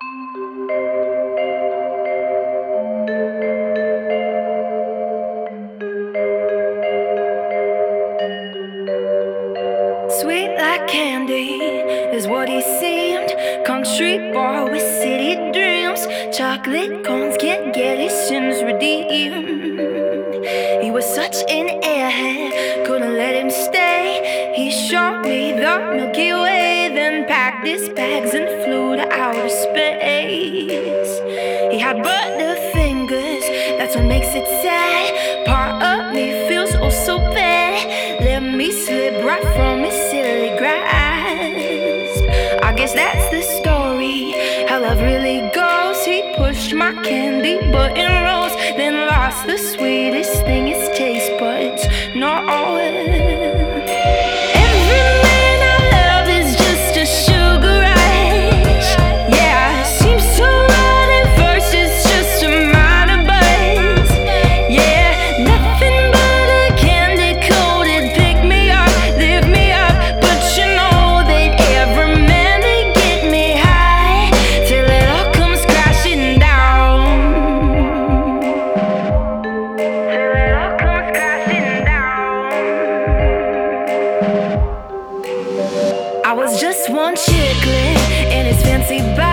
Sweet like candy is what he seemed. Country boy with city dreams. Chocolate cones can't get his sins redeemed. He was such an airhead, couldn't let him stay. He showed me the Milky Way, then packed his bags and flew to outer space. He had butterfingers, that's what makes it sad. Part of me feels oh so bad. Let me slip right from his silly grasp. I guess that's the story, how love really goes. He pushed my candy button rose, then lost the sweetest thing, his taste buds. No, every man I love is just a sugar rush. Yeah, seems so right at first, it's just a minor buzz. Yeah, nothing but a candy coated pick me up, lift me up. But you know that every man they get me high till it all comes crashing down. Till it all comes crashing down. I was just one chicklet in his fancy bag.